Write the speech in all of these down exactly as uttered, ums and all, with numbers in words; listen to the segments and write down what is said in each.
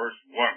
verse one.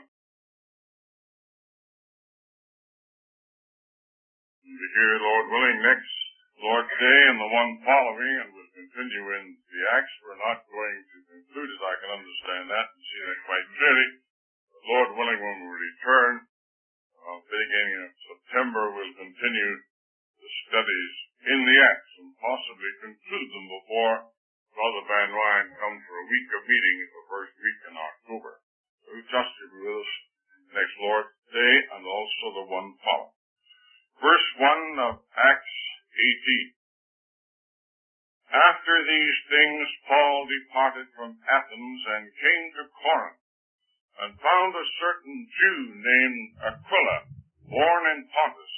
And to hear, Lord willing, next Lord's Day and the one following, and we'll continue in the Acts. We're not going to conclude it. I can understand that and see that quite clearly. But Lord willing, when we return, uh, beginning of September, we'll continue the studies in the Acts and possibly conclude them before Brother Van Ryn comes for a week of meeting the first week in October. So we trust you be with us next Lord's Day and also the one following. Verse one of Acts eighteen. After these things, Paul departed from Athens and came to Corinth, and found a certain Jew named Aquila, born in Pontus,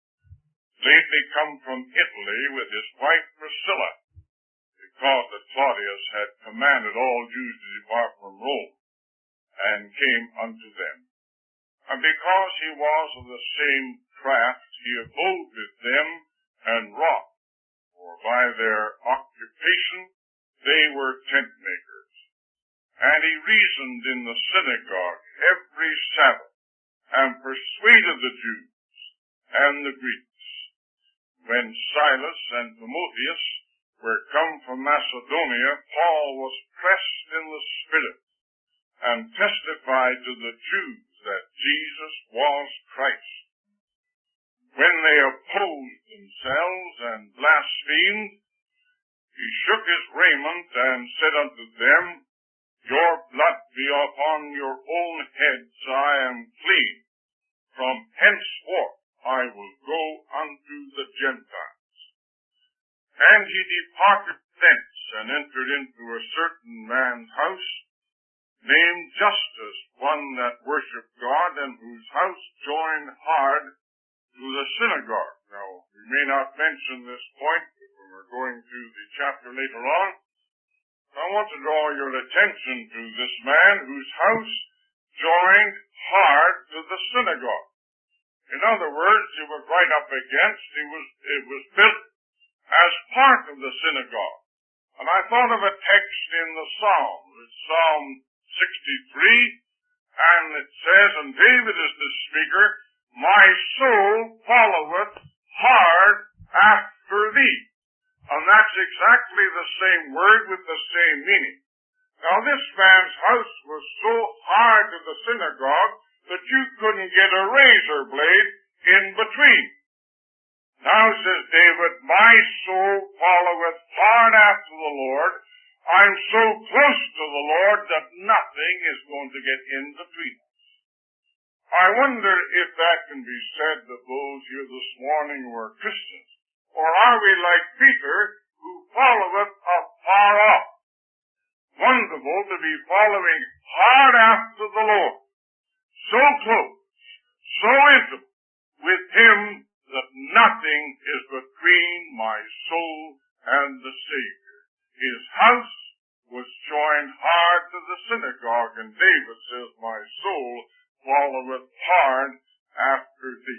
lately come from Italy with his wife Priscilla, because that Claudius had commanded all Jews to depart from Rome, and came unto them. And because he was of the same craft, he abode with them and wrought, for by their occupation they were tent makers. And he reasoned in the synagogue every Sabbath, and persuaded the Jews and the Greeks. When Silas and Timotheus were come from Macedonia, Paul was pressed in the Spirit, and testified to the Jews that Jesus was Christ. When they opposed themselves and blasphemed, he shook his raiment and said unto them, Your blood be upon your own heads, I am clean. From henceforth I will go unto the Gentiles. And he departed thence, and entered into a certain man's house, named Justus, one that worshipped God, and whose house joined hard to the synagogue. Now, we may not mention this point when we're going through the chapter later on. I want to draw your attention to this man whose house joined hard to the synagogue. In other words, he was right up against, he was, it was built as part of the synagogue. And I thought of a text in the Psalms. It's Psalm sixty-three, and it says, and David is the speaker, My soul followeth hard after thee. And that's exactly the same word with the same meaning. Now this man's house was so hard to the synagogue that you couldn't get a razor blade in between. Now says David, My soul followeth hard after the Lord. I'm so close to the Lord that nothing is going to get in between us. I wonder if that can be said of those here this morning who are Christians. Or are we like Peter, who followeth afar off? Wonderful to be following hard after the Lord. So close, so intimate with Him that nothing is between my soul and the Savior. His house was joined hard to the synagogue, and David says, My soul followeth hard after thee.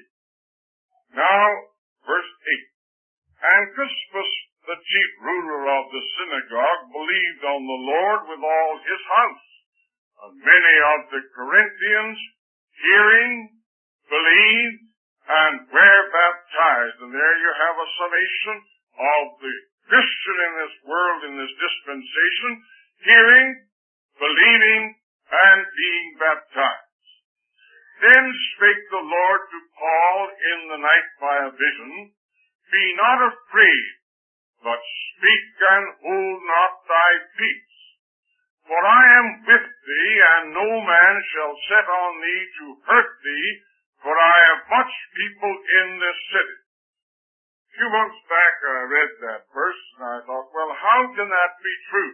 Now, verse eight. And Crispus, the chief ruler of the synagogue, believed on the Lord with all his house. And many of the Corinthians, hearing, believed, and were baptized. And there you have a summation of the Christian in this world, in this dispensation, hearing, believing, and being baptized. Then spake the Lord to Paul in the night by a vision, Be not afraid, but speak and hold not thy peace. For I am with thee, and no man shall set on thee to hurt thee, for I have much people in this city. A few months back I read that verse, and I thought, well, how can that be true?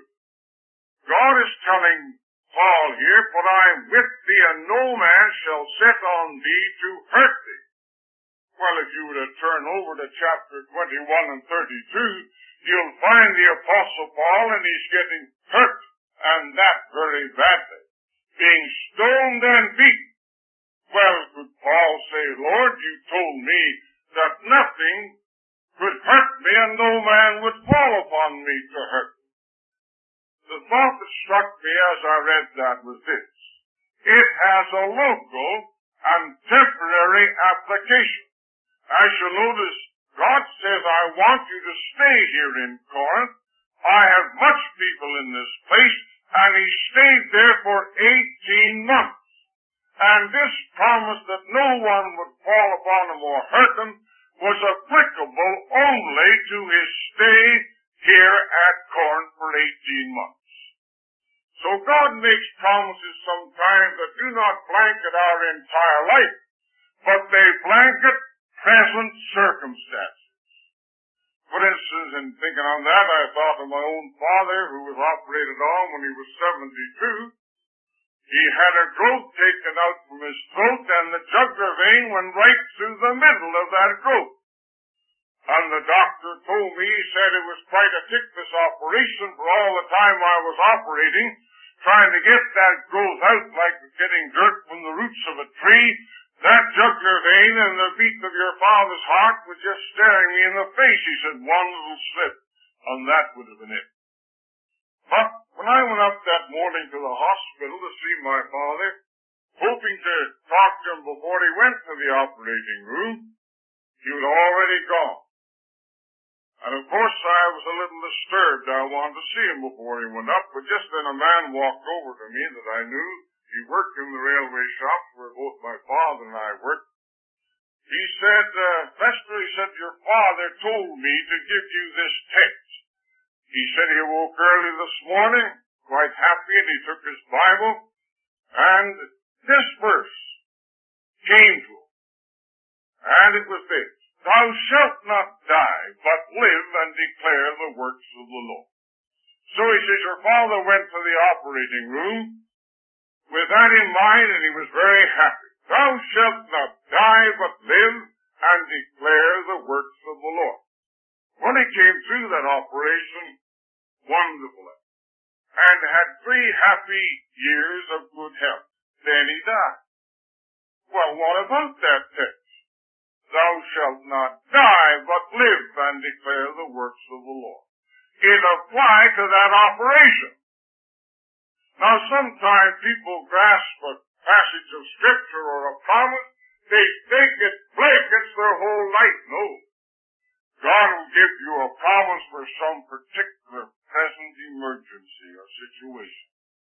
God is telling Paul here, For I am with thee, and no man shall set on thee to hurt thee. Well, if you were to turn over to chapter twenty-one and thirty-two, you'll find the Apostle Paul, and he's getting hurt, and that very badly, being stoned and beaten. Well, could Paul say, Lord, you told me that nothing could hurt me, and no man would fall upon me to hurt me. The thought that struck me as I read that was this. It has a local and temporary application. As you notice, God says, I want you to stay here in Corinth. I have much people in this place, and he stayed there for eighteen months. And this promise that no one would fall upon him or hurt him was applicable only to his stay here at Corinth for eighteen months. So God makes promises sometimes that do not blanket our entire life, but they blanket present circumstances. For instance, in thinking on that, I thought of my own father who was operated on when he was seventy-two. He had a growth taken out from his throat, and the jugular vein went right through the middle of that growth. And the doctor told me, he said it was quite a ticklish operation for all the time I was operating, trying to get that growth out like getting dirt from the roots of a tree. That jugular vein and the beat of your father's heart was just staring me in the face. He said, one little slip, and that would have been it. But when I went up that morning to the hospital to see my father, hoping to talk to him before he went to the operating room, he was already gone. And of course I was a little disturbed. I wanted to see him before he went up, but just then a man walked over to me that I knew. He worked in the railway shops where both my father and I worked. He said, uh, Lester, he said, your father told me to give you this text. He said he woke early this morning, quite happy, and he took his Bible, and this verse came to him. And it was this: Thou shalt not die, but live and declare the works of the Lord. So he says, your father went to the operating room with that in mind, and he was very happy. Thou shalt not die, but live and declare the works of the Lord. When he came through that operation, wonderful, and had three happy years of good health. Then he died. Well, what about that text? Thou shalt not die, but live and declare the works of the Lord. It applied to that operation. Now, sometimes people grasp a passage of Scripture or a promise, they think it blankets their whole life. No. God will give you a promise for some particular present emergency or situation.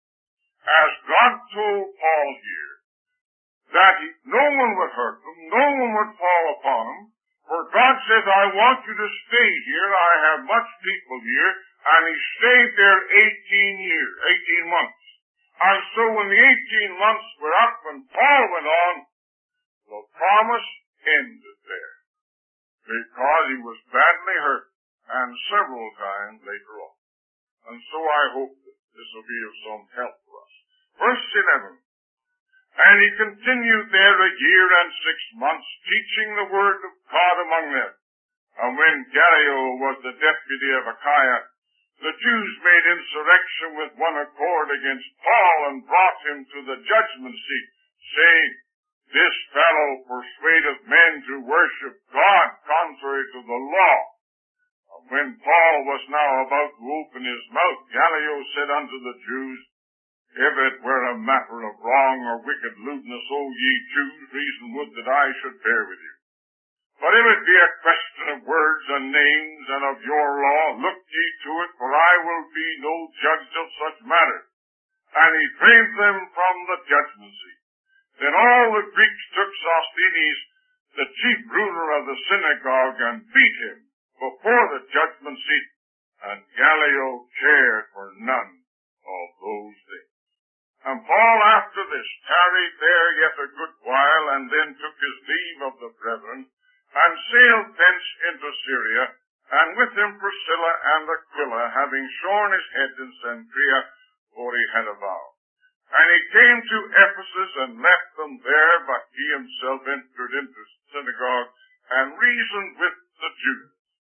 As God told Paul here, that he, no one would hurt them, no one would fall upon them, for God says, I want you to stay here, I have much people here, and he stayed there eighteen years, eighteen months. And so when the eighteen months were up, when Paul went on, the promise ended there, because he was badly hurt, and several times later on. And so I hope that this will be of some help to us. Verse eleven. And he continued there a year and six months, teaching the word of God among them. And when Gallio was the deputy of Achaia, the Jews made insurrection with one accord against Paul and brought him to the judgment seat, saying, This fellow persuadeth men to worship God contrary to the law. And when Paul was now about to open his mouth, Gallio said unto the Jews, If it were a matter of wrong or wicked lewdness, O ye Jews, reason would that I should bear with you. But if it be a question of words and names and of your law, look ye to it, for I will be no judge of such matters. And he drave them from the judgment seat. Then all the Greeks took Sosthenes, the chief ruler of the synagogue, and beat him before the judgment seat, and Gallio cared for none of those things. And Paul after this tarried there yet a good while, and then took his leave of the brethren, and sailed thence into Syria, and with him Priscilla and Aquila, having shorn his head in Cenchrea, for he had a vow. And he came to Ephesus and left them there, but he himself entered into the synagogue, and reasoned with the Jews.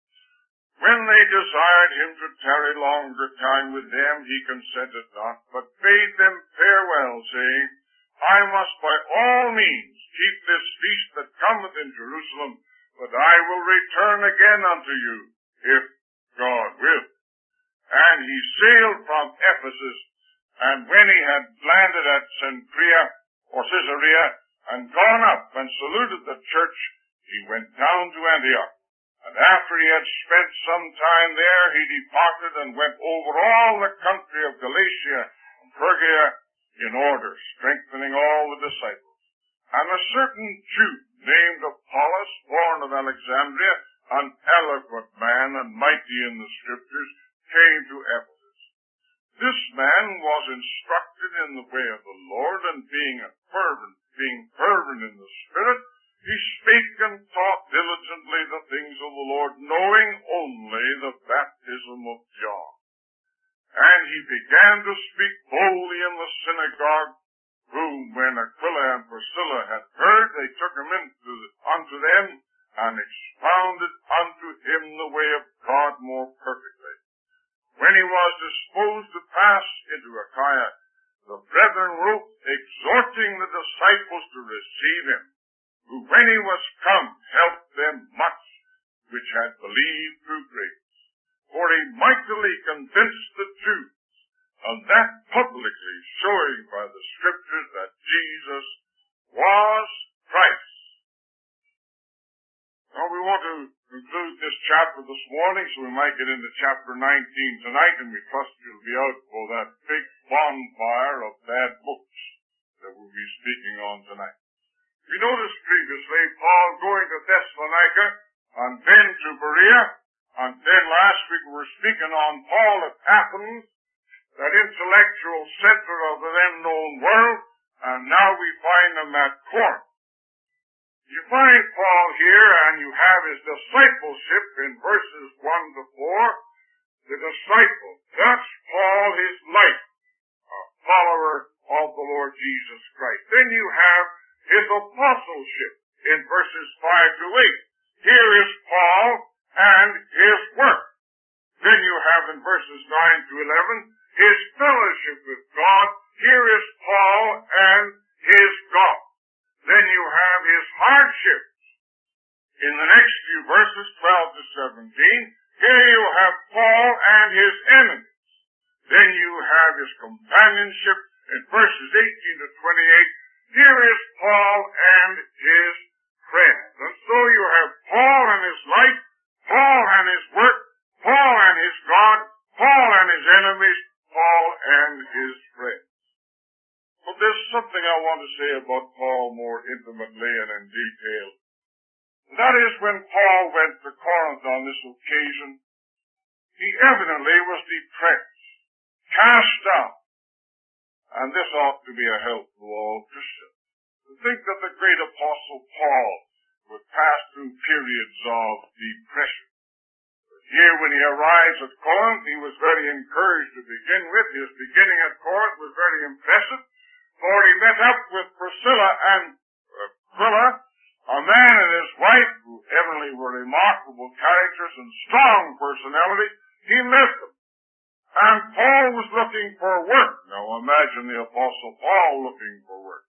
When they desired him to tarry longer time with them, he consented not, but bade them farewell, saying, I must by all means keep this feast that cometh in Jerusalem, but I will return again unto you, if God will. And he sailed from Ephesus, And when he had landed at Cenchrea, or Caesarea, and gone up and saluted the church, he went down to Antioch. And after he had spent some time there, he departed and went over all the country of Galatia and Phrygia in order, strengthening all the disciples. And a certain Jew named Apollos, born of Alexandria, an eloquent man and mighty in the Scriptures, came to Ephesus. This man was instructed in the way of the Lord, and being a fervent, being fervent in the Spirit, he spake and taught diligently the things of the Lord, knowing only the baptism of John. And he began to speak boldly in the synagogue, whom when Aquila and Priscilla had heard, they took him into the, unto them, and expounded unto him the way of God more perfectly. When he was disposed to pass into Achaia, the brethren wrote, exhorting the disciples to receive him, who when he was come helped them much, which had believed through grace. For he mightily convinced the Jews, and that publicly showing by the Scriptures that Jesus was Christ. Now we want to conclude this chapter this morning, so we might get into chapter nineteen tonight, and we trust you'll be out for that big bonfire of bad books that we'll be speaking on tonight. We noticed previously Paul going to Thessalonica, and then to Berea, and then last week we were speaking on Paul at Athens, that intellectual center of the then known world, and now we find him at Corinth. You find Paul here, and you have his discipleship in verses one to four. The disciple, that's Paul, his life, a follower of the Lord Jesus Christ. Then you have his apostleship in verses five to eight. Here is Paul and his work. Then you have in verses nine to eleven, his fellowship with God. Here is Paul and his God. Then you have his hardships. In the next few verses, twelve to seventeen, here you have Paul and his enemies. Then you have his companionship in verses eighteen to twenty-eight. Here is Paul and his friends. And so you have Paul and his life, Paul and his work, Paul and his God, Paul and his enemies, Paul and his friends. But there's something I want to say about Paul more intimately and in detail. That is, when Paul went to Corinth on this occasion, he evidently was depressed, cast down. And this ought to be a help to all Christians. To think that the great apostle Paul would pass through periods of depression. But here when he arrives at Corinth, he was very encouraged to begin with. His beginning at Corinth was very impressive. For he met up with Priscilla and Aquila, a man and his wife, who evidently were remarkable characters and strong personality. He met them. And Paul was looking for work. Now imagine the Apostle Paul looking for work.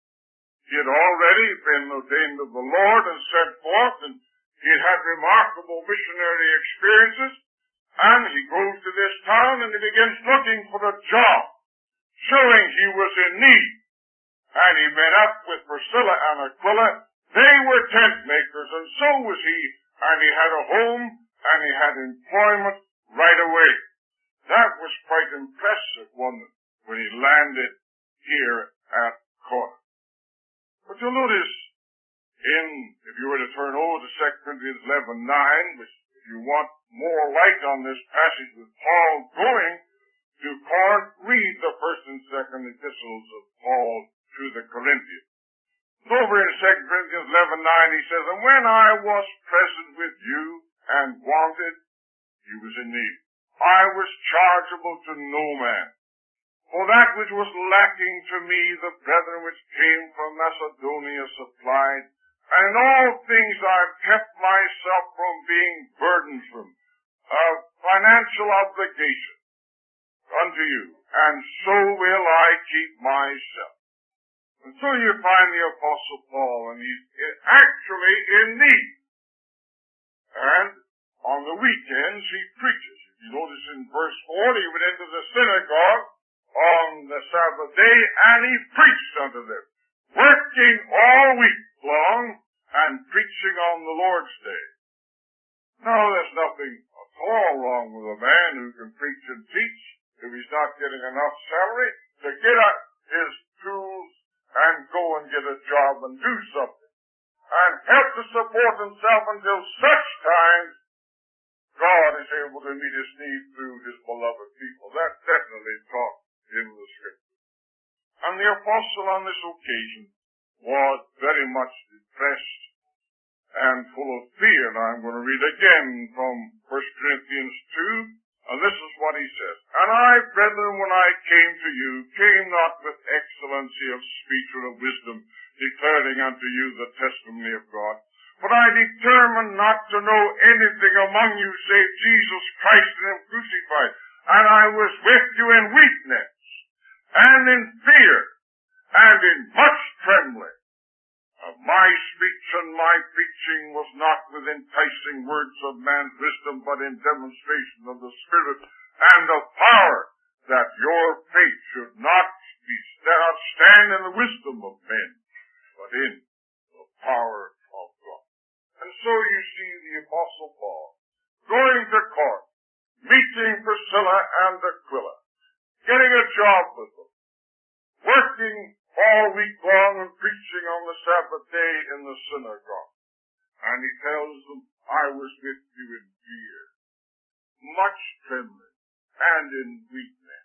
He had already been ordained of the Lord and set forth, and he had had remarkable missionary experiences. And he goes to this town and he begins looking for a job, showing he was in need. And he met up with Priscilla and Aquila. They were tent makers, and so was he. And he had a home, and he had employment right away. That was quite impressive when, when he landed here at Corinth. But you'll notice in, if you were to turn over to Second Corinthians eleven nine, which if you want more light on this passage with Paul going to Corinth, read the first and second epistles of Paul to the Corinthians. Over in Second Corinthians eleven nine, he says, and when I was present with you and wanted, he was in need. I was chargeable to no man. For that which was lacking to me, the brethren which came from Macedonia supplied. And in all things I've kept myself from being burdensome of financial obligation unto you. And so will I keep myself. And so you find the Apostle Paul, and he's actually in need. And on the weekends he preaches. If you notice in verse four, he went into the synagogue on the Sabbath day, and he preached unto them, working all week long and preaching on the Lord's day. Now, there's nothing at all wrong with a man who can preach and teach if he's not getting enough salary to get up his tools and go and get a job and do something, and help to support himself until such time God is able to meet his need through his beloved people. That definitely taught in the Scripture. And the apostle on this occasion was very much depressed and full of fear. Now I'm going to read again from First Corinthians two, and this is what he says. And I, brethren, when I came to you, came not with excellency of speech or of wisdom, declaring unto you the testimony of God. But I determined not to know anything among you save Jesus Christ and him crucified. And I was with you in weakness, and in fear, and in much trembling. Uh, my speech and my preaching was not with enticing words of man's wisdom, but in demonstration of the Spirit and of power, that your faith should not be not stand in the wisdom of men, but in the power of God. And so you see the Apostle Paul going to court, meeting Priscilla and Aquila, getting a job with them, working all week long and preaching on the Sabbath day in the synagogue. And he tells them, I was with you in fear, much trembling, and in weakness.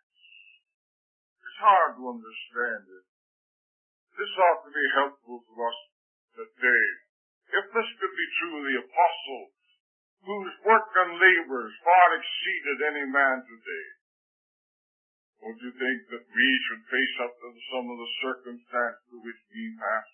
It's hard to understand it. This ought to be helpful to us today. If this could be true of the apostle, whose work and labors far exceeded any man today, would you think that we should face up to some of the circumstances through which we pass?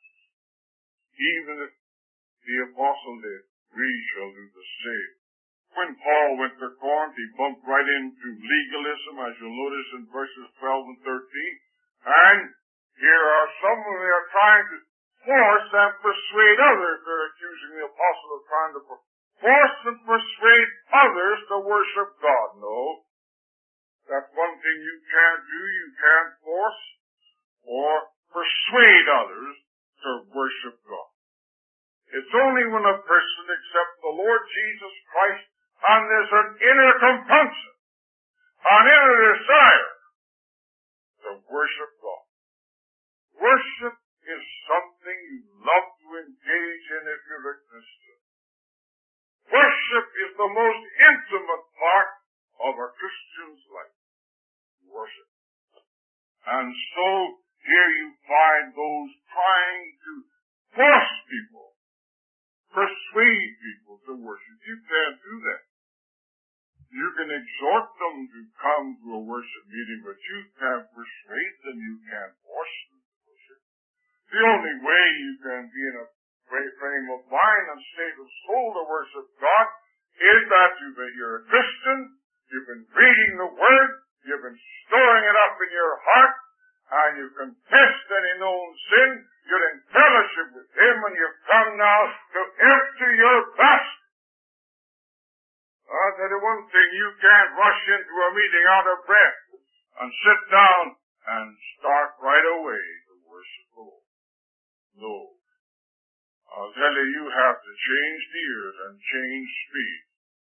Even if the apostle did, we shall do the same. When Paul went to Corinth, he bumped right into legalism, as you'll notice in verses twelve and thirteen. And here are some of them are trying to force and persuade others. They're accusing the apostle of trying to force and persuade others to worship God. No. That's one thing you can't do. You can't force or persuade others to worship God. It's only when a person accepts the Lord Jesus Christ and there's an inner compunction, an inner desire to worship God. Worship is something you love to engage in if you're a Christian. Worship is the most intimate part of a Christian's life. Worship. And so here you find those trying to force people, persuade people to worship. You can't do that. You can exhort them to come to a worship meeting, but you can't persuade them. You can't force them to worship. The only way you can be in a frame of mind and state of soul to worship God is that you're a Christian, you've been reading the Word, you've been storing it up in your heart, and you've confessed any known sin, you're in fellowship with Him, and you've come now to empty your basket. I'll tell you one thing, you can't rush into a meeting out of breath and sit down and start right away to worship the Lord. No. I'll tell you, you have to change gears and change speed.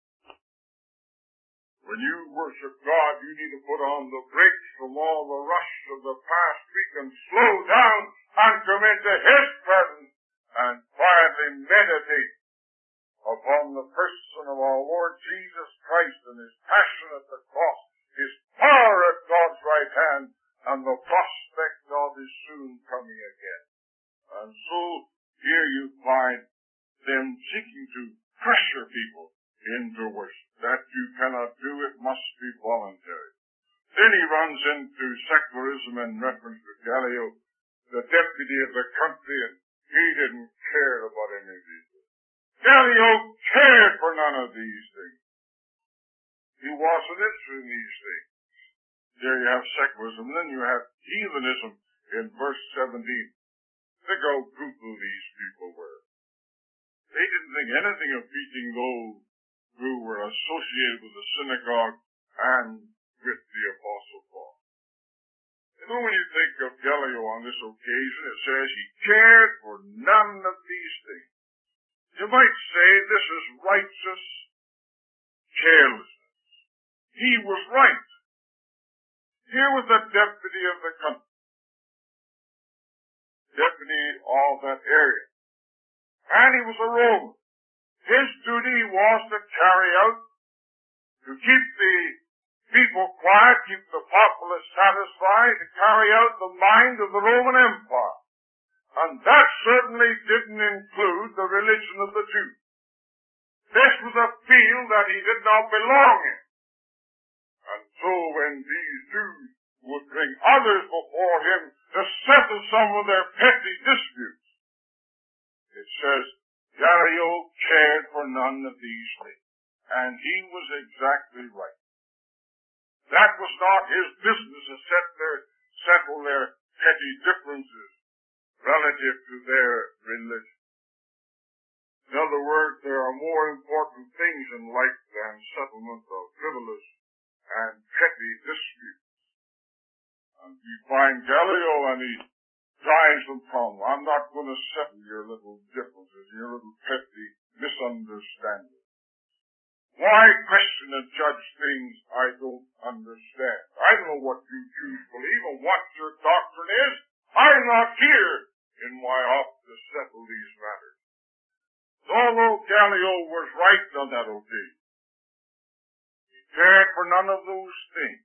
When you worship God, you need to put on the brakes from all the rush of the past week and slow down and come into His presence and quietly meditate upon the person of our Lord Jesus Christ and His passion at the cross, His power at God's right hand, and the prospect of His soon coming again. And so here you find them seeking to pressure people into worship. That you cannot do, it must be voluntary. Then he runs into secularism in reference to Gallio, the deputy of the country, and he didn't care about any of these things. Gallio cared for none of these things. He wasn't interested in these things. There you have secularism. Then you have heathenism in verse seventeen. Think how brutal these people were. They didn't think anything of beating those who were associated with the synagogue and with the Apostle Paul. Gallio on this occasion, it says he cared for none of these things. You might say this is righteous carelessness. He was right. Here was the deputy of the country, deputy of that area, and he was a Roman. His duty was to carry out, to keep the people quiet, keep the populace satisfied, to carry out the mind of the Roman Empire. And that certainly didn't include the religion of the Jews. This was a field that he did not belong in. And so when these Jews would bring others before him to settle some of their petty disputes, it says, Gallio cared for none of these things. And he was exactly right. That was not his business to set their, settle their petty differences relative to their religion. In other words, there are more important things in life than settlement of frivolous and petty disputes. And we find Gallio and he drives them from, I'm not going to settle your little differences, your little petty misunderstandings. Why question and judge things I don't understand? I don't know what you Jews believe or what your doctrine is. I'm not here in my office to settle these matters. So although Gallio was right on that occasion, he cared for none of those things.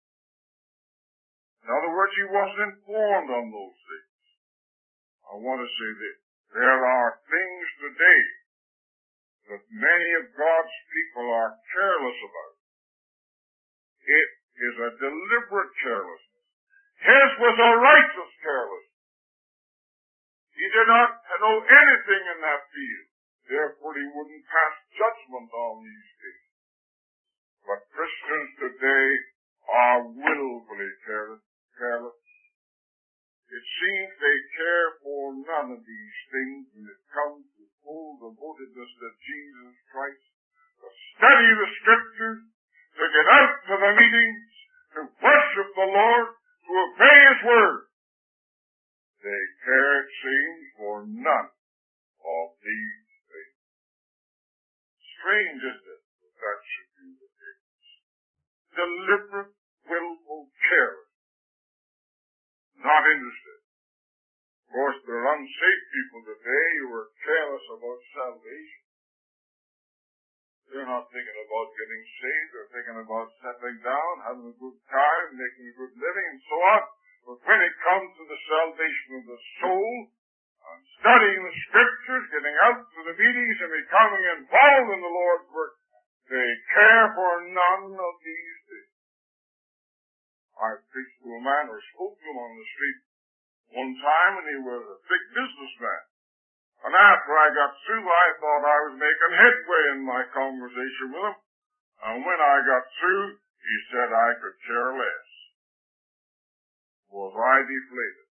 In other words, he wasn't informed on those things. I want to say this. There are things today that many of God's people are careless about. It is a deliberate carelessness. His was a righteous carelessness. He did not know anything in that field. Therefore, he wouldn't pass judgment on these things. But Christians today are willfully careless. careless. It seems they care for none of these things when it comes to full devotedness to Jesus Christ, to study the Scriptures, to get out to the meetings, to worship the Lord, to obey His Word. They care, it seems, for none of these things. Strange, isn't it, that that should be the case? Deliberate, willful carelessness. Not interested. Of course, there are unsaved people today who are careless about salvation. They're not thinking about getting saved. They're thinking about settling down, having a good time, making a good living, and so on. But when it comes to the salvation of the soul, and studying the Scriptures, getting out to the meetings, and becoming involved in the Lord's work, they care for none of these things. I preached to a man or spoke to him on the street one time, and he was a big businessman. And after I got through, I thought I was making headway in my conversation with him. And when I got through, he said I could care less. Was I deflated?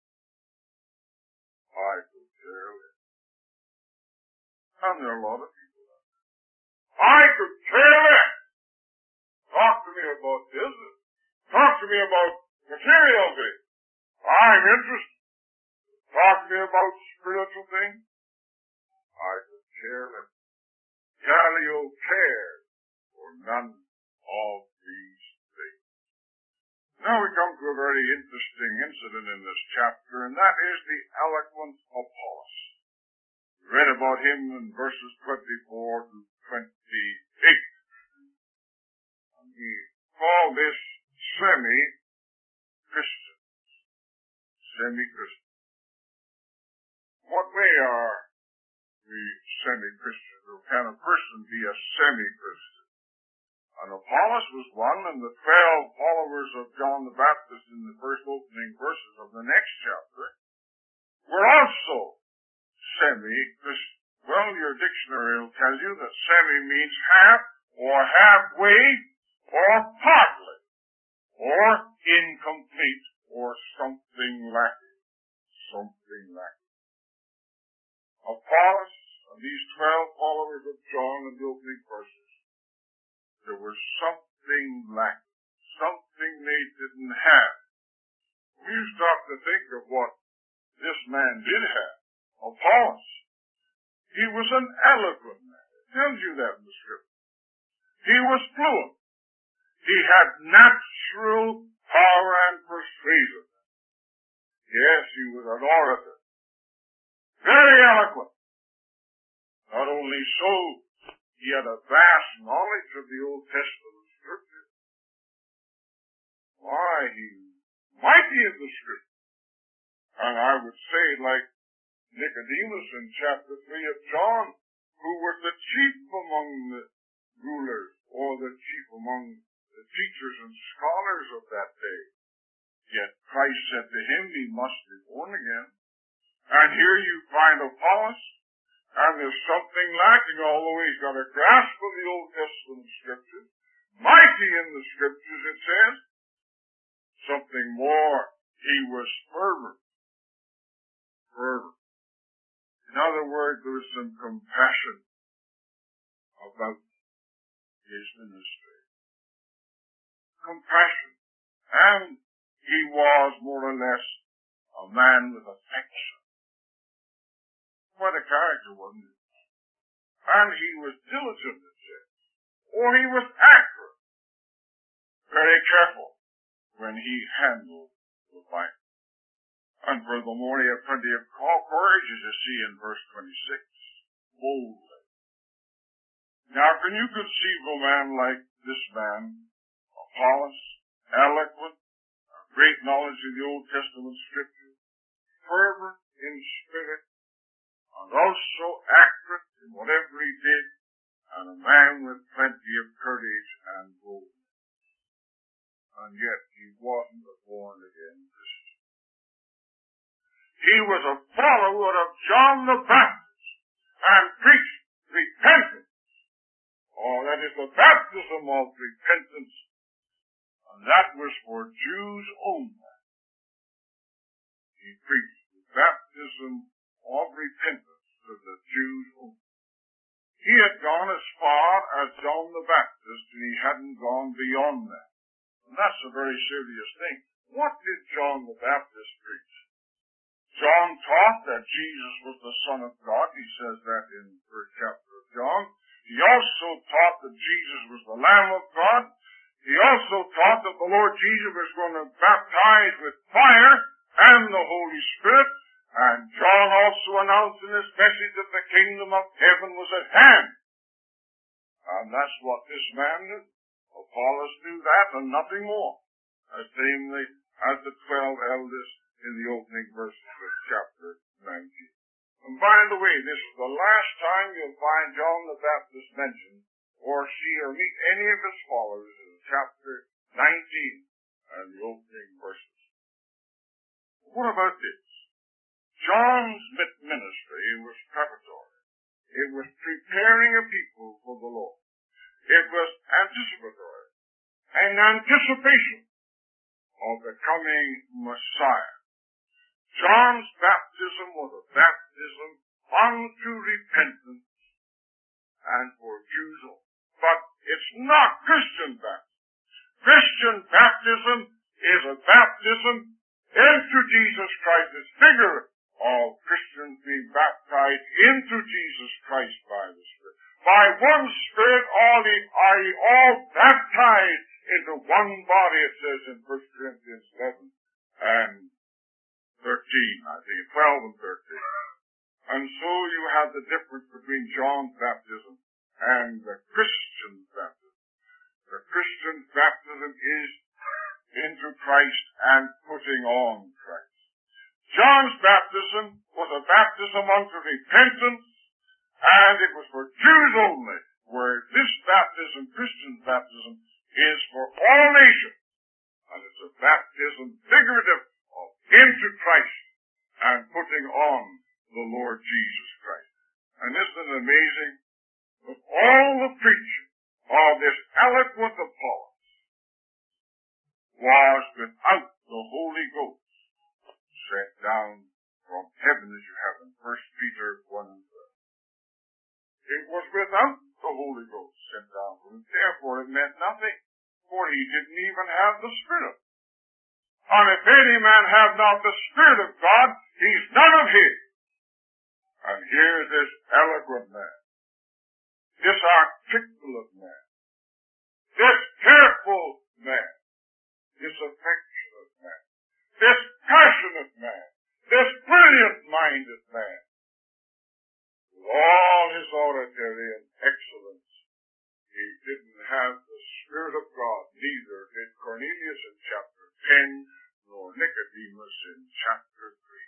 I could care less. And there are a lot of people out there. I could care less. Talk to me about business. Talk to me about material things. I'm interested. Talk to me about spiritual things. I could care less. Gallio cared for none of these things. Now we come to a very interesting incident in this chapter, and that is the eloquent Apollos. We read about him in verses twenty-four to twenty-eight. And he called this semi-Christians. Semi-Christians. What way are we semi-Christians? Or can a person be a semi-Christian? And Apollos was one, and the twelve followers of John the Baptist in the first opening verses of the next chapter were also semi-Christian. Well, your dictionary will tell you that semi means half, or halfway, or partly, or incomplete, or something lacking. Something lacking. Apollos and these twelve followers of John in the opening verses, there was something lacking, something they didn't have. you stop to think of what this man did have, Apollos. He was an eloquent man. It tells you that in the scripture. He was fluent. He had natural power and persuasion. Yes, he was an orator. Very eloquent. Not only so, he had a vast knowledge of the Old Testament scripture. Why, he was mighty in the scripture. And I would say, like Nicodemus in chapter three of John, who was the chief among the rulers, or the chief among the teachers and scholars of that day. Yet Christ said to him, he must be born again. And here you find Apollos, and there's something lacking, although he's got a grasp of the Old Testament scriptures, mighty in the scriptures, it says. Something more, he was fervent. Fervent. In other words, there was some compassion about his ministry. Compassion. And he was more or less a man with affection. What a character, wasn't he? And he was diligent, it says. Or he was accurate. Very careful when he handled the Bible. And furthermore, he had plenty of courage, as you see in verse twenty-six. Boldly. Now, can you conceive a man like this man, Apollos, eloquent, great knowledge of the Old Testament scripture, fervent in spirit, and also accurate in whatever he did, and a man with plenty of courage and boldness. And yet he wasn't a born-again Christian. He was a follower of John the Baptist and preached repentance. Oh, that is the baptism of repentance. And that was for Jews only. He preached the baptism of repentance to the Jews only. He had gone as far as John the Baptist, and he hadn't gone beyond that. And that's a very serious thing. What did John the Baptist preach? John taught that Jesus was the Son of God. He says that in the first chapter of John. He also taught that Jesus was the Lamb of God. He also taught that the Lord Jesus was going to baptize with fire and the Holy Spirit. And John also announced in his message that the kingdom of heaven was at hand. And that's what this man knew. Apollos knew that and nothing more. As namely, as the twelve elders in the opening verses of chapter nineteen. And by the way, this is the last time you'll find John the Baptist mentioned, or see or meet any of his followers in chapter nineteen and the opening verses. What about this? John's ministry was preparatory. It was preparing a people for the Lord. It was anticipatory, an anticipation of the coming Messiah. John's baptism was a baptism unto repentance and for Jews only. But it's not Christian baptism. Christian baptism is a baptism into Jesus Christ. It's figure of Christians being baptized into Jesus Christ by the Spirit. By one Spirit all the, are ye all baptized into one body, it says in First Corinthians eleven and thirteen, I think, twelve and thirteen. And so you have the difference between John's baptism and the Christian baptism. The Christian baptism is into Christ and putting on Christ. John's baptism was a baptism unto repentance, and it was for Jews only, where this baptism, Christian baptism, is for all nations. And it's a baptism figurative of into Christ and putting on the Lord Jesus Christ. And isn't it amazing? With all the preaching of this eloquent Apollos was without the Holy Ghost sent down from heaven, as you have in First Peter one and twelve. It was without the Holy Ghost sent down from him. Therefore, it meant nothing, for he didn't even have the Spirit. And if any man have not the Spirit of God, he's none of his. And here's this eloquent man, this articulate man, this careful man, this affectionate man, this passionate man, this brilliant-minded man, with all his oratory and excellence, he didn't have the Spirit of God, neither did Cornelius in chapter ten, nor Nicodemus in chapter three.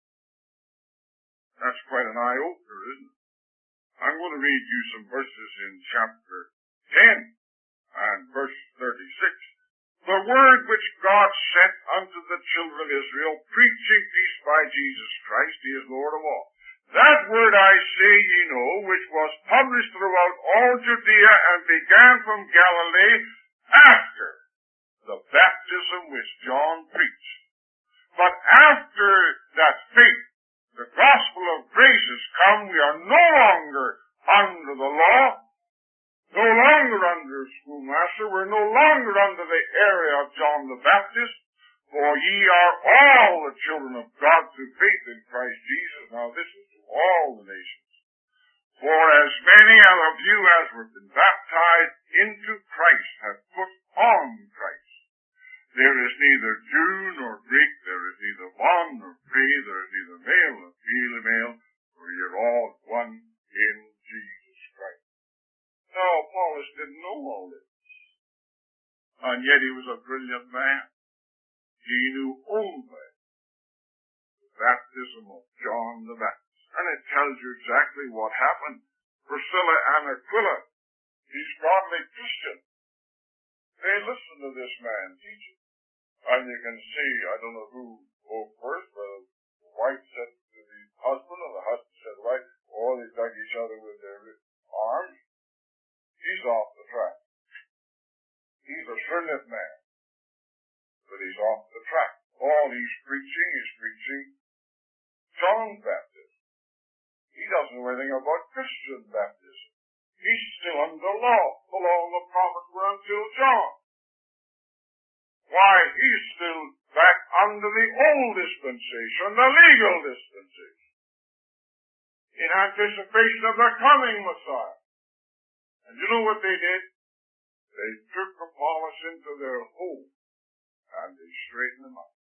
That's quite an eye-opener, isn't it? I'm going to read you some verses in chapter ten and verse thirty-six. The word which God sent unto the children of Israel, preaching peace by Jesus Christ, he is Lord of all. That word I say ye know, which was published throughout all Judea and began from Galilee after the baptism which John preached. But after that faith, the gospel of grace has come, we are no longer under the law, no longer under a schoolmaster, we're no longer under the area of John the Baptist, for ye are all the children of God through faith in Christ Jesus. Now this is to all the nations. For as many of you as were been baptized into Christ have put on Christ. There is neither Jew nor Greek, there is neither bond nor free, there is neither male nor female, for you're all one in Jesus Christ. Now, Apollos didn't know all this. And yet he was a brilliant man. He knew only the baptism of John the Baptist. And it tells you exactly what happened. Priscilla and Aquila, these godly Christians, they listened to this man teaching. And you can see, I don't know who spoke first, whether the wife said to the husband or the husband said to the wife, or they dug each other with their arms. He's off the track. He's a brilliant man, but he's off the track. All he's preaching is preaching John's baptism. He doesn't know anything about Christian baptism. He's still under law. The law and the prophets were until John. Why, he's still back under the old dispensation, the legal dispensation, in anticipation of the coming Messiah. And you know what they did? They took Apollos into their home, and they straightened him up.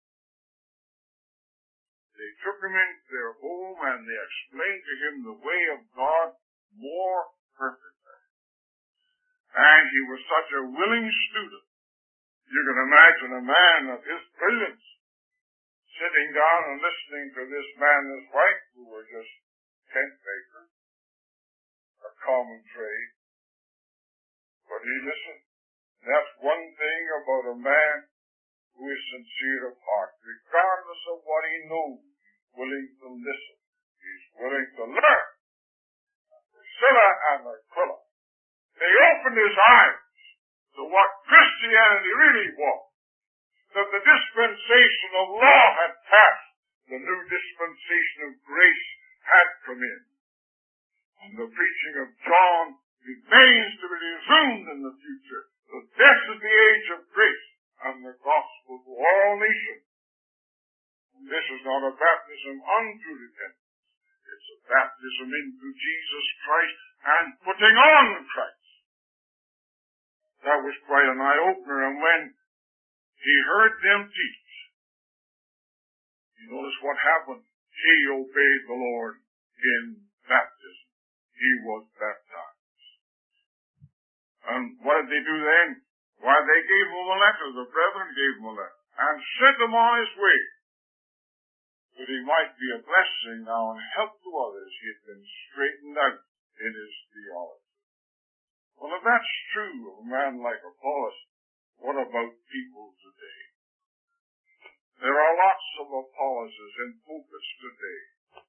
They took him into their home, and they explained to him the way of God more perfectly. And he was such a willing student. You can imagine a man of his brilliance sitting down and listening to this man and his wife, who were just tent makers, a common trade. But he listened. That's one thing about a man who is sincere of heart. Regardless of what he knows, he's willing to listen. He's willing to learn. Priscilla and Aquila, they opened his eyes to what Christianity really was. That the dispensation of law had passed. The new dispensation of grace had come in. And the preaching of John remains to be resumed in the future. So this is the age of grace and the gospel to all nations. And this is not a baptism unto repentance. It's a baptism into Jesus Christ and putting on Christ. That was quite an eye-opener. And when he heard them teach, you notice what happened. He obeyed the Lord in baptism. He was baptized. And what did they do then? Why, they gave him a letter. The brethren gave him a letter and sent him on his way, that he might be a blessing now and help to others. He had been straightened out in his theology. Well, if that's true of a man like Apollos, what about people today? There are lots of Apolloses in pulpits today,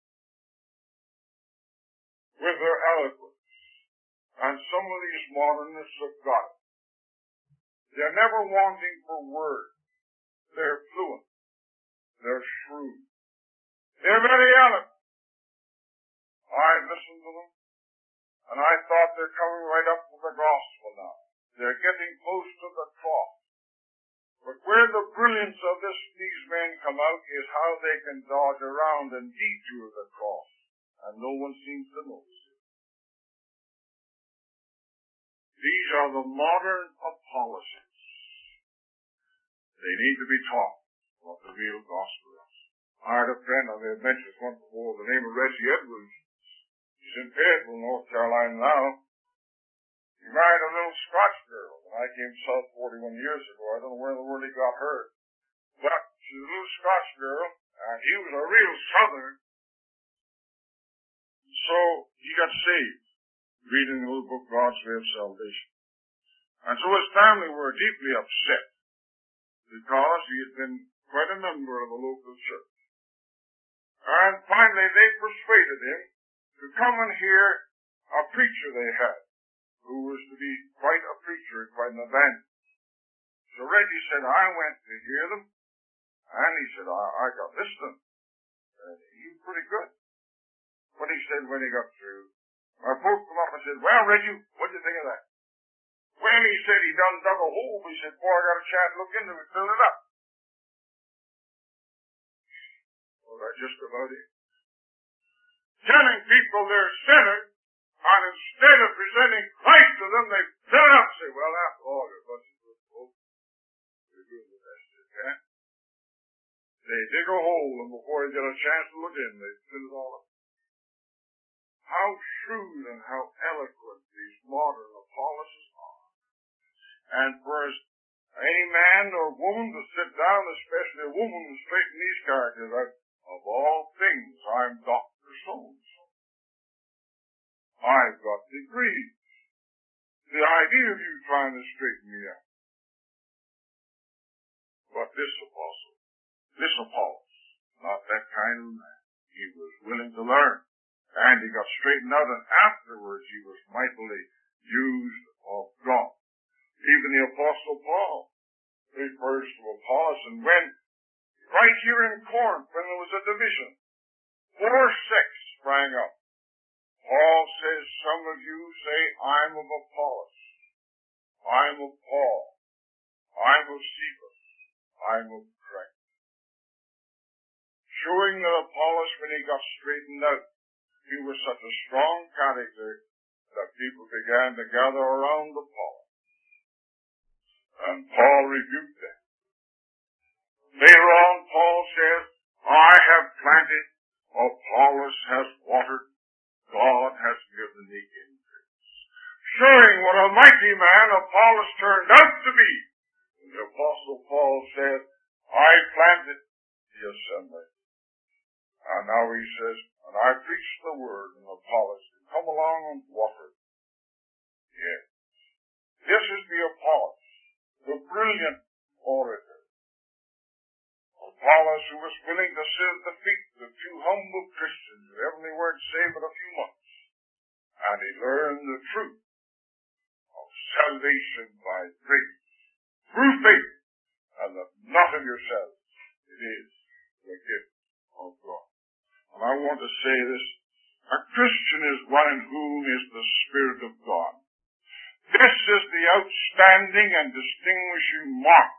with their eloquence, and some of these modernists have got it. They're never wanting for words. They're fluent. They're shrewd. They're very eloquent. I listened to them, and I thought they're coming right up to the gospel now. They're getting close to the cross. But where the brilliance of this, these men come out is how they can dodge around and detour the cross, and no one seems to notice it. These are the modern apologists. They need to be taught what the real gospel is. I had a friend, I may have mentioned this once before, the name of Reggie Edwards. He's in Fayetteville, North Carolina now. He married a little Scotch girl when I came south forty-one years ago. I don't know where in the world he got her. But she's a little Scotch girl, and he was a real Southern. So he got saved, reading the little book, God's Way of Salvation. And so his family were deeply upset, because he had been quite a member of the local church. And finally they persuaded him to come and hear a preacher they had, who was to be quite a preacher, quite an evangelist. So Reggie said, I went to hear them, and he said, I, I got listening. And he was pretty good. But he said when he got through, I poked him up and said, well, Reggie, what do you think of that? Well, he said he done dug a hole. He said, boy, I got a chance to look into it, fill it up. Well, that's just about it. Telling people they're sinners, and instead of presenting Christ to them, they fill it up and say, well, after all, you're a bunch of good folks. You're doing the best you can. They dig a hole, and before they get a chance to look in, they fill it all up. How shrewd and how eloquent these modern apologists are. And for any man or woman to sit down, especially a woman, and straighten these characters out, of all things, I'm Doctor So-and-so. I've got degrees. The idea of you trying to straighten me out. But this apostle, this Apollos, not that kind of man. He was willing to learn. And he got straightened out, and afterwards he was mightily used of God. Even the Apostle Paul refers to Apollos, and when, right here in Corinth, when there was a division, four sects sprang up. Paul says, some of you say, I'm of Apollos, I'm of Paul, I'm of Cephas, I'm of Christ. Showing that Apollos, when he got straightened out, he was such a strong character that people began to gather around Apollos. And Paul rebuked them. Later on, Paul says, I have planted, Apollos has watered, God has given the increase. Showing what a mighty man Apollos turned out to be. And the Apostle Paul said, I planted the assembly. And now he says, and I preached the word, and Apollos can come along and water. Yes. This is the Apollos, the brilliant orator. Apollos, who was willing to sit at the feet of two humble Christians who only weren't saved but a few months. And he learned the truth of salvation by grace, through faith, and that not of yourselves. It is the gift of God. And I want to say this, a Christian is one in whom is the Spirit of God. This is the outstanding and distinguishing mark.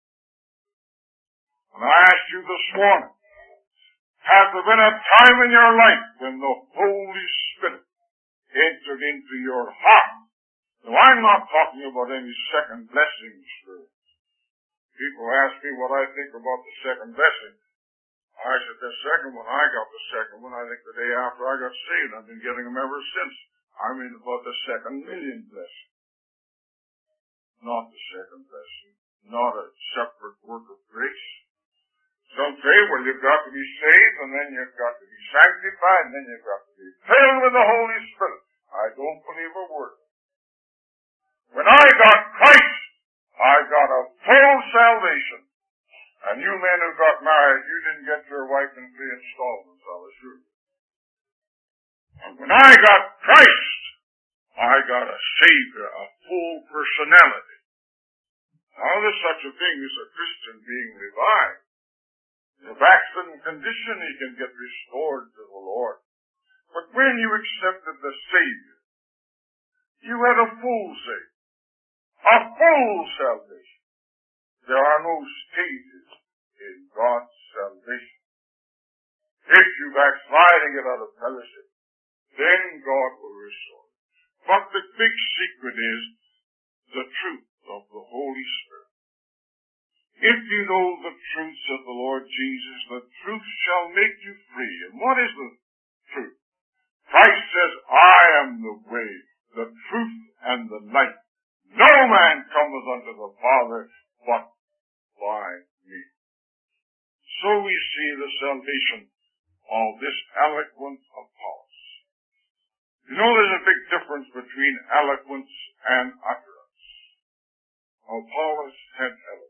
And I ask you this morning, has there been a time in your life when the Holy Spirit entered into your heart? Now, I'm not talking about any second blessing experience. People ask me what I think about the second blessing. I said, the second one, I got the second one, I think the day after I got saved. I've been getting them ever since. I mean about the second million blessing. Not the second blessing. Not a separate work of grace. Some say, well, you've got to be saved, and then you've got to be sanctified, and then you've got to be filled with the Holy Spirit. I don't believe a word. When I got Christ, I got a full salvation. And you men who got married, you didn't get your wife in three installments, I'll assure you. And when I got Christ, I got a Savior, a full personality. Now there's such a thing as a Christian being revived. In a backslidden condition, he can get restored to the Lord. But when you accepted the Savior, you had a full Savior, a full salvation. There are no stages in God's salvation. If you backslide and get out of fellowship, then God will restore. But the big secret is the truth of the Holy Spirit. If you know the truths of the Lord Jesus, the truth shall make you free. And what is the truth? Christ says, I am the way, the truth, and the life. No man cometh unto the Father but by me. So we see the salvation of this eloquence of Paulus. You know there's a big difference between eloquence and utterance. Well, Paulus had eloquence.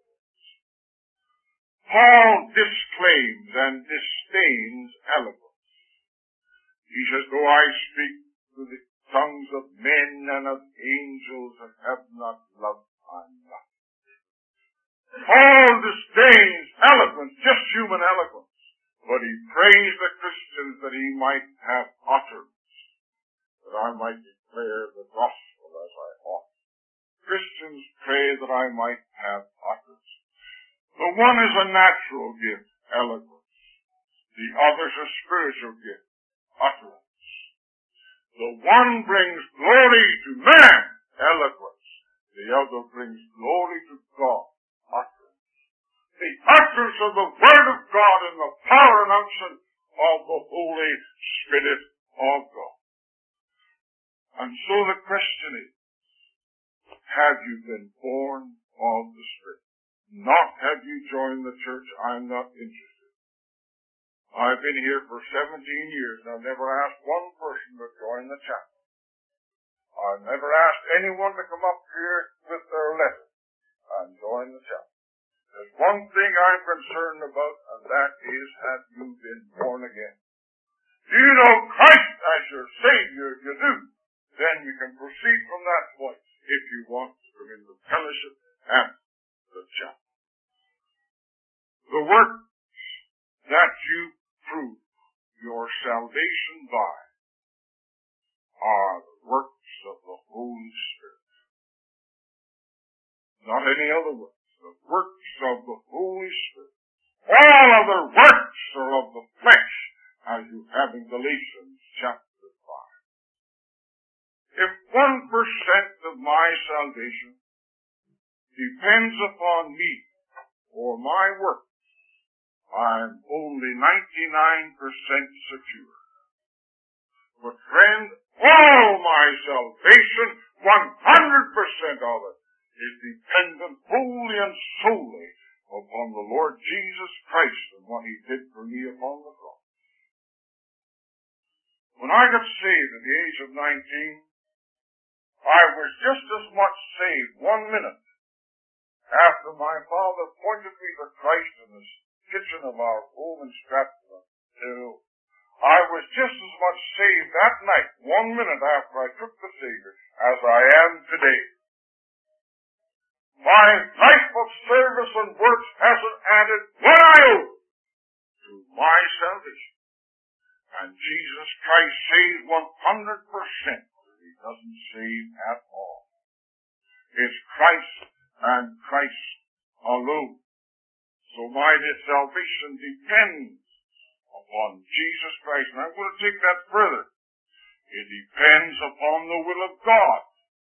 Paul disclaims and disdains eloquence. He says, though I speak with the tongues of men and of angels and have not love, I'm nothing. Paul disdains eloquence, just human eloquence. But he prays the Christians that he might have utterance, that I might declare the gospel as I ought. Christians pray that I might have utterance. The one is a natural gift, eloquence. The other is a spiritual gift, utterance. The one brings glory to man, eloquence. The other brings glory to God, utterance. The utterance of the Word of God and the power and unction of the Holy Spirit of God. And so the question is, have you been born of the Spirit? Not have you joined the church, I'm not interested. I've been here for seventeen years and I've never asked one person to join the chapel. I've never asked anyone to come up here with their letter and join the chapel. There's one thing I'm concerned about, and that is, have you been born again? Do you know Christ as your Savior? If you do, then you can proceed from that point if you want to come into fellowship at the chapel. The works that you prove your salvation by are the works of the Holy Spirit. Not any other works. The works of the Holy Spirit. All other works are of the flesh, as you have in Galatians chapter five. If one percent of my salvation depends upon me or my works, I'm only ninety-nine percent secure. But friend, all my salvation, one hundred percent of it, is dependent wholly and solely upon the Lord Jesus Christ and what He did for me upon the cross. When I got saved at the age of nineteen, I was just as much saved one minute after my father pointed me to Christ in the kitchen of our home in Stratford. I was just as much saved that night, one minute after I took the Savior, as I am today. My life of service and works hasn't added one iota to my salvation. And Jesus Christ saves one hundred percent. He doesn't save at all. It's Christ and Christ alone. So my salvation depends upon Jesus Christ. And I'm going to take that further. It depends upon the will of God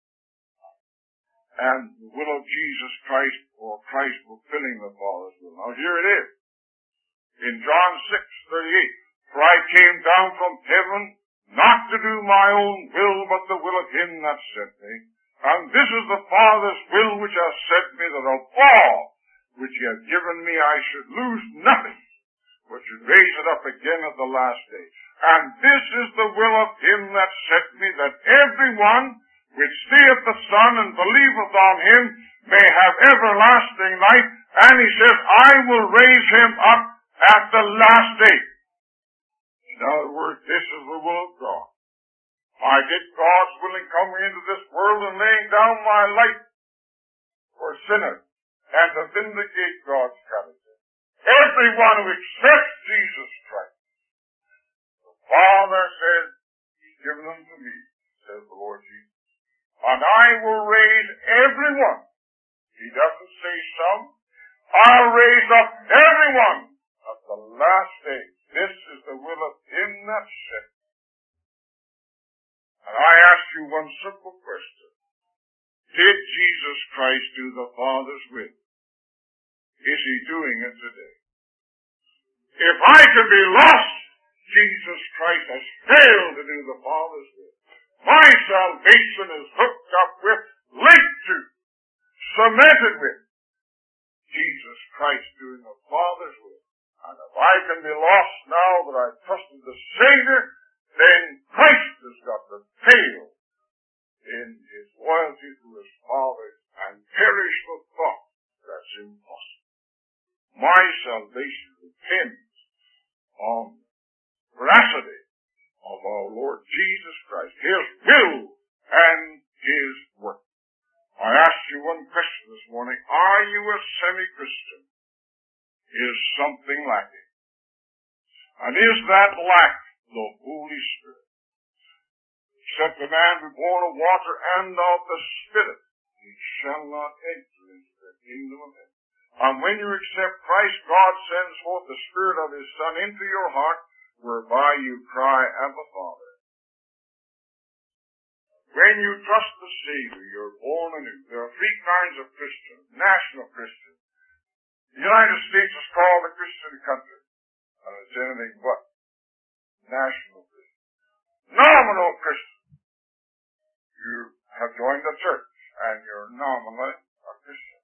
and the will of Jesus Christ, or Christ fulfilling the Father's will. Now here it is. In John six thirty-eight, for I came down from heaven not to do my own will, but the will of Him that sent me. And this is the Father's will which hath sent me, that of all which He hath given me I should lose nothing, but should raise it up again at the last day. And this is the will of Him that sent me, that every one which seeth the Son and believeth on Him may have everlasting life. And He says, I will raise him up at the last day. In other words, this is the will of God. I did God's will in coming into this world and laying down my life for sinners and to vindicate God's character. Everyone who accepts Jesus Christ, the Father says, He's given them to me, says the Lord Jesus. And I will raise everyone. He doesn't say some. I'll raise up everyone at the last day. This is the will of him that sent me. And I ask you one simple question. Did Jesus Christ do the Father's will? Is he doing it today? If I could be lost, Jesus Christ has failed to do the Father's will. My salvation is hooked up with, linked to, cemented with Jesus Christ doing the Father's will. And if I can be lost now that I've trusted the Savior, then Christ has got to fail in his loyalty to his Father and perish the thought that's impossible. My salvation depends on the veracity of our Lord Jesus Christ, his will and his work. I asked you one question this morning. Are you a semi-Christian? Is something lacking? And is that lack the Holy Spirit? Except a man be born of water and of the Spirit, he shall not enter into the kingdom of heaven. And when you accept Christ, God sends forth the Spirit of his Son into your heart, whereby you cry, Abba, Father. When you trust the Savior, you're born anew. There are three kinds of Christians. National Christians. The United States is called a Christian country. And it's anything but national Christian. Nominal Christian. You have joined the church, and you're nominally a Christian.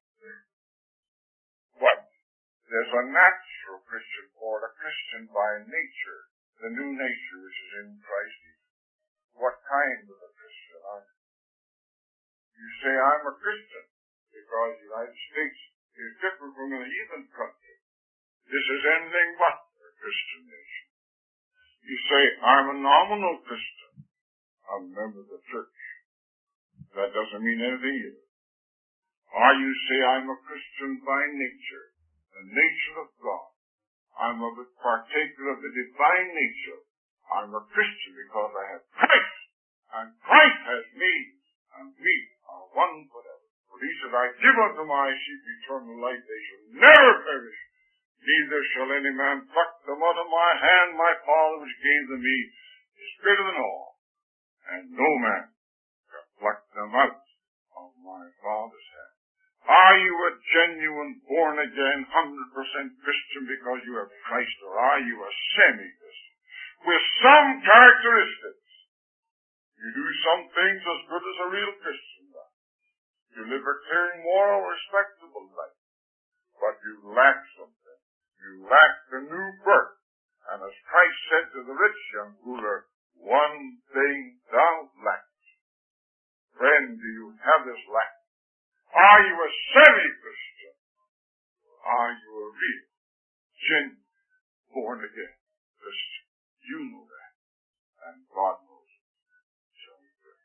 But there's a natural Christian called a Christian by nature, the new nature which is in Christ Jesus. What kind of a Christian are you? You say, I'm a Christian, because the United States is different from a heathen country. This is anything but a Christian nation. You say, I'm a nominal Christian. I'm a member of the church. That doesn't mean anything either. Or you say, I'm a Christian by nature, the nature of God. I'm a partaker of the divine nature. I'm a Christian because I have Christ, and Christ has me, and we are one forever. For he said, I give unto my sheep eternal life, they shall never perish, neither shall any man pluck them out of my hand. My Father which gave them me is greater than all, and no man can pluck them out of my Father's hand. Are you a genuine, born-again, one hundred percent Christian because you have Christ, or are you a semi-Christian with some characteristics? You do some things as good as a real Christian does. You live a clean, moral, respectable life, but you lack something. You lack the new birth. And as Christ said to the rich young ruler, one thing thou lackest. Friend, do you have this lack? Are you a semi-Christian? Are you a real, genuine, born-again Christian? You know that, and God knows it. Shall we pray?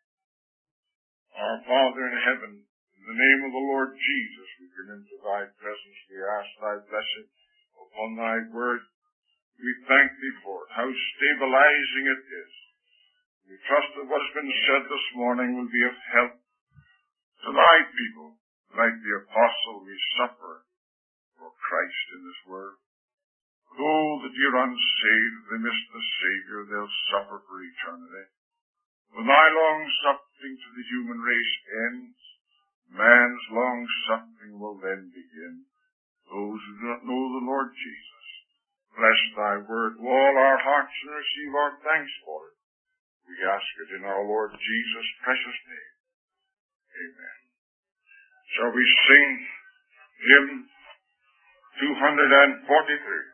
Our Father in heaven, in the name of the Lord Jesus, we come into thy presence. We ask thy blessing upon thy word. We thank thee for it, how stabilizing it is. We trust that what has been said this morning will be of help to thy people. Like the apostle, we suffer for Christ in this world. Though that you're unsaved, they miss the Savior, they'll suffer for eternity. When thy long suffering to the human race ends, man's long suffering will then begin. Those who do not know the Lord Jesus, bless thy word to all our hearts and receive our thanks for it. We ask it in our Lord Jesus' precious name. Amen. Shall we sing hymn two forty-three?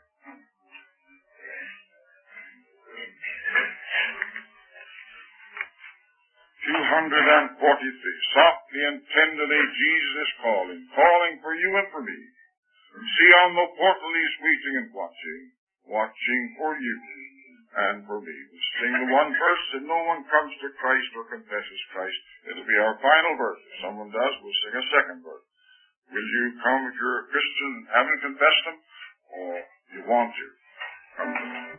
two forty-three. Softly and tenderly Jesus is calling, calling for you and for me. And see on the portal he's waiting and watching, watching for you and for me. We'll sing the one verse, and no one comes to Christ or confesses Christ. It'll be our final verse. If someone does, we'll sing a second verse. Will you come if you're a Christian and haven't confessed him, or you want to? Come to him.